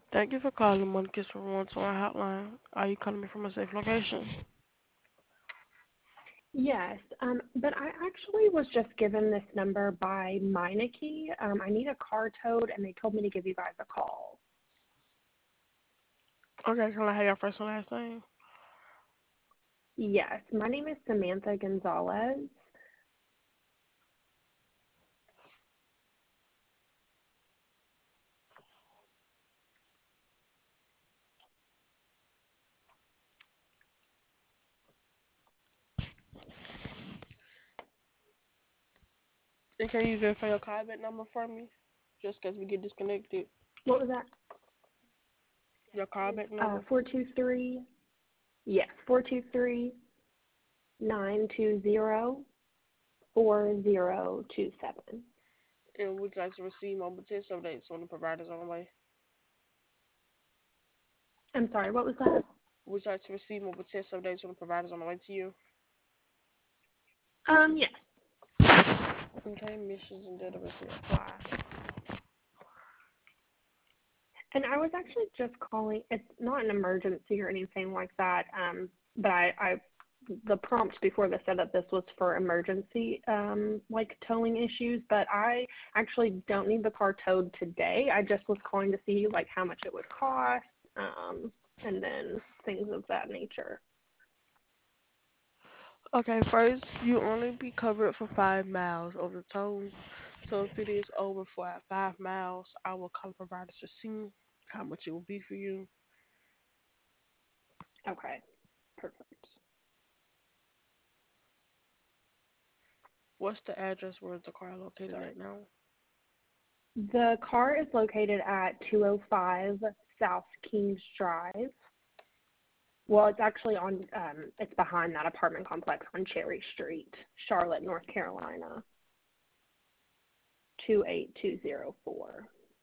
Thank you for calling One Kiss from One to our hotline. Are you calling me from a safe location? Yes, but I actually was just given this number by Meineke. I need a car towed, and they told me to give you guys a call. Okay, can I have your first and last name? Yes, my name is Samantha Gonzalez. And can you verify your callback number for me? Just in case we get disconnected. What was that? Your It's callback number. 423. Yes, 423-920-4027. And would you like to receive mobile test updates on the providers on the way? I'm sorry, what was that? Would you like to receive mobile test updates on the providers on the way to you? Yes. Okay, missions and data receipt apply. And I was actually just calling. It's not an emergency or anything like that. But the prompt before the setup this was for emergency like towing issues. But I actually don't need the car towed today. I just was calling to see like how much it would cost, and then things of that nature. Okay, first, you only be covered for 5 miles of the tow. So if it is over for 5 miles, I will call providers to see how much it will be for you. Okay, perfect. What's the address where the car located Sorry. at now? The car is located at 205 South Kings Drive. Well, it's actually it's behind that apartment complex on Cherry Street, Charlotte, North Carolina, 28204.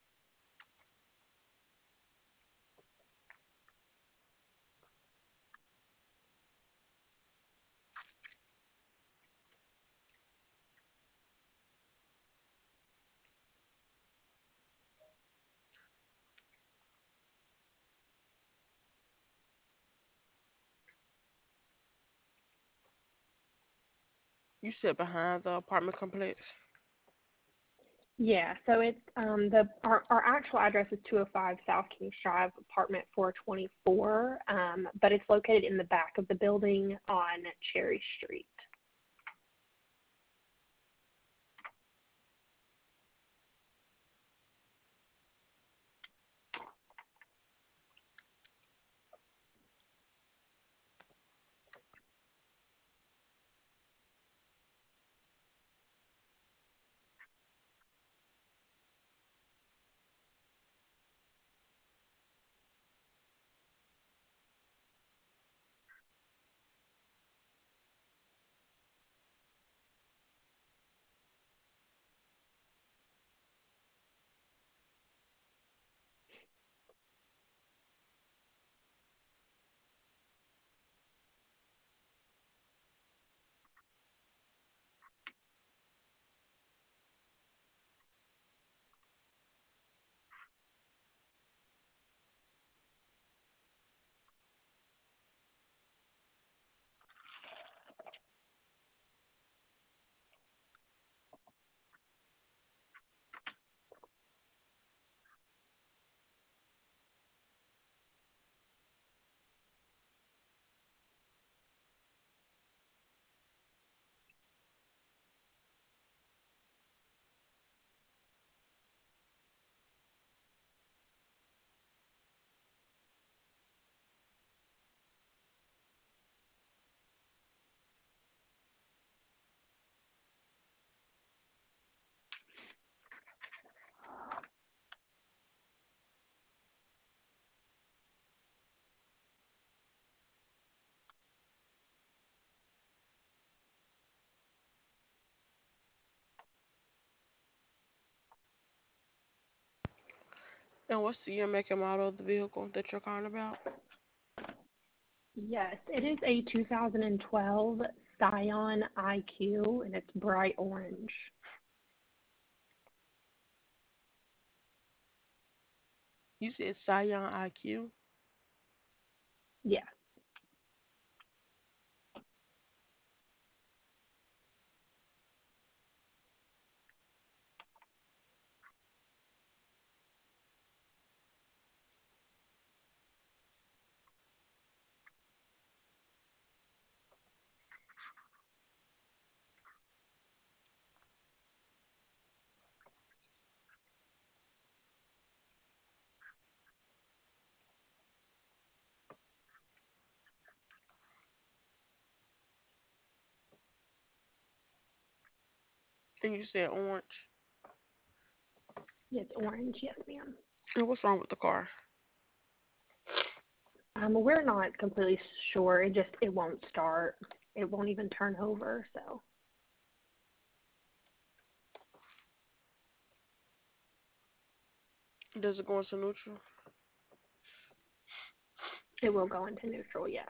You sit behind the apartment complex. Yeah, so it's our actual address is 205 South Kings Drive, apartment 424, but it's located in the back of the building on Cherry Street. And what's the year, make, and model of the vehicle that you're calling about? Yes, it is a 2012 Scion IQ, and it's bright orange. You said Scion IQ. Yeah. And you said orange. It's orange. Yes, ma'am. And what's wrong with the car? We're not completely sure. It won't start. It won't even turn over, so Does it go into neutral? it will go into neutral, yes.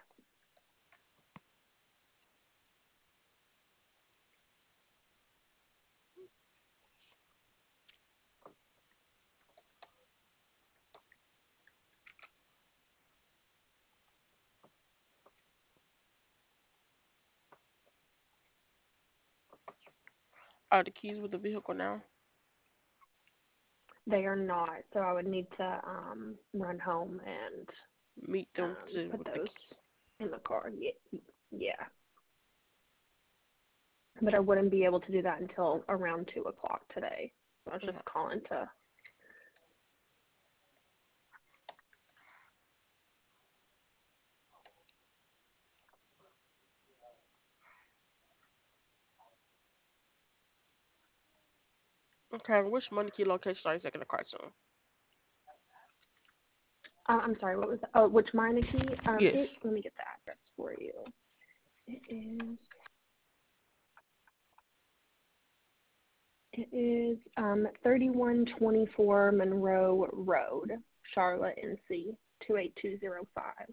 Are the keys with the vehicle now? They are not, so I would need to run home and Meet them to put with the those key. in the car. Yeah, yeah. But I wouldn't be able to do that until around 2 o'clock today. So I was just calling to. Okay, which money key location are you taking the car to? I'm sorry, what was that? Oh, which mine key? Yes. Let me get the address for you. It is. It is 3124 Monroe Road, Charlotte, NC 28205.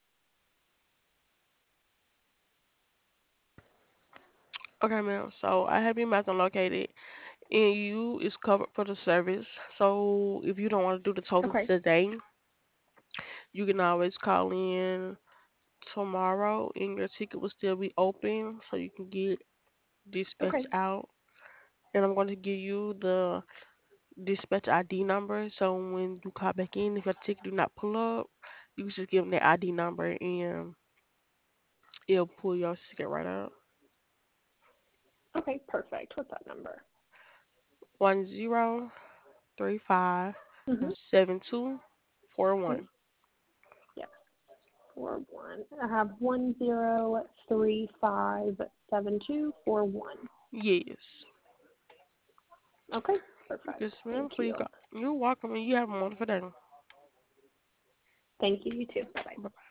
Okay, ma'am. So I have your Mazda located, and you is covered for the service. So if you don't want to do the total Okay. today, you can always call in tomorrow, and your ticket will still be open, so you can get dispatched Okay. out. And I'm going to give you the dispatch ID number. So when you call back in, if your ticket do not pull up, you can just give them the ID number, and it'll pull your ticket right up. Okay. Perfect. What's that number? 1035 Mhm. 7241. Yes. 41. I have 10357241. Yes. Okay. Perfect. Yes, ma'am. Thank Please you. go. You're welcome, and you have a wonderful day. Thank you. You too. Bye bye. Bye.